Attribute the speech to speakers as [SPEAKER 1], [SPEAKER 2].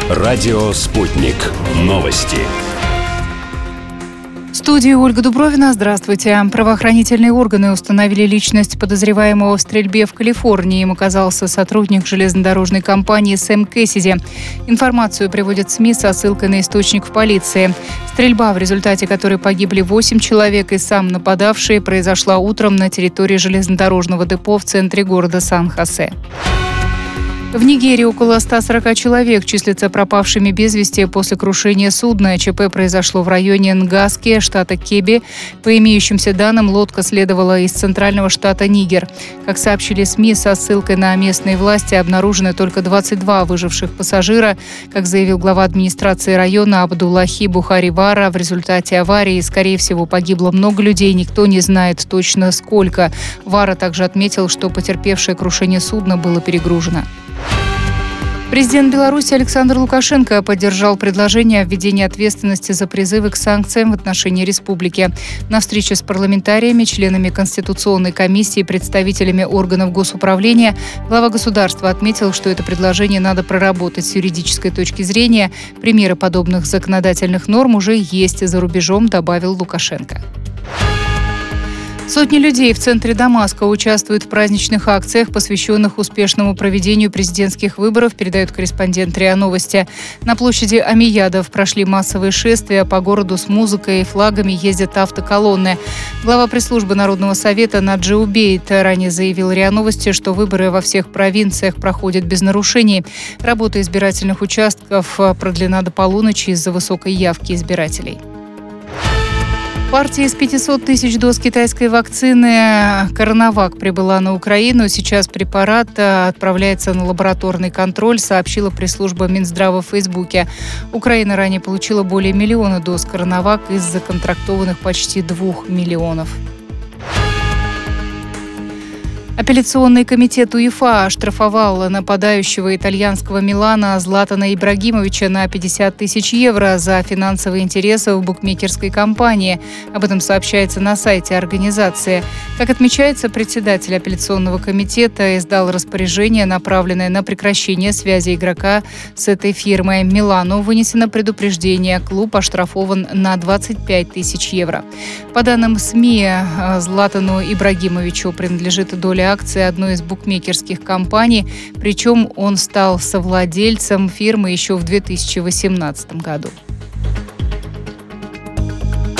[SPEAKER 1] Радио «Спутник». Новости.
[SPEAKER 2] В студии Ольга Дубровина. Здравствуйте. Правоохранительные органы установили личность подозреваемого в стрельбе в Калифорнии. Им оказался сотрудник железнодорожной компании Сэм Кэссиди. Информацию приводят СМИ со ссылкой на источник в полиции. Стрельба, в результате которой погибли 8 человек и сам нападавший, произошла утром на территории железнодорожного депо в центре города Сан-Хосе. В Нигерии около 140 человек числятся пропавшими без вести после крушения судна. ЧП произошло в районе Нгаски, штата Кебби. По имеющимся данным, лодка следовала из центрального штата Нигер. Как сообщили СМИ со ссылкой на местные власти, обнаружены только 22 выживших пассажира. Как заявил глава администрации района Абдуллахи Бухари Вара, в результате аварии, скорее всего, погибло много людей, никто не знает точно сколько. Вара также отметил, что потерпевшее крушение судна было перегружено. Президент Беларуси Александр Лукашенко поддержал предложение о введении ответственности за призывы к санкциям в отношении республики. На встрече с парламентариями, членами Конституционной комиссии и представителями органов госуправления глава государства отметил, что это предложение надо проработать с юридической точки зрения. Примеры подобных законодательных норм уже есть за рубежом, добавил Лукашенко. Сотни людей в центре Дамаска участвуют в праздничных акциях, посвященных успешному проведению президентских выборов, передает корреспондент РИА Новости. На площади Амиядов прошли массовые шествия, по городу с музыкой и флагами ездят автоколонны. Глава пресс-службы Народного совета Наджи Убейт ранее заявил РИА Новости, что выборы во всех провинциях проходят без нарушений. Работа избирательных участков продлена до полуночи из-за высокой явки избирателей. Партия из 500 тысяч доз китайской вакцины «Коронавак» прибыла на Украину. Сейчас препарат отправляется на лабораторный контроль, сообщила пресс-служба Минздрава в Фейсбуке. Украина ранее получила более миллиона доз «Коронавак» из законтрактованных почти 2 миллионов. Апелляционный комитет УЕФА оштрафовал нападающего итальянского Милана Златана Ибрагимовича на 50 тысяч евро за финансовые интересы в букмекерской компании. Об этом сообщается на сайте организации. Как отмечается, председатель апелляционного комитета издал распоряжение, направленное на прекращение связи игрока с этой фирмой. Милану вынесено предупреждение. Клуб оштрафован на 25 тысяч евро. По данным СМИ, Златану Ибрагимовичу принадлежит доля акции одной из букмекерских компаний, причем он стал совладельцем фирмы еще в 2018 году.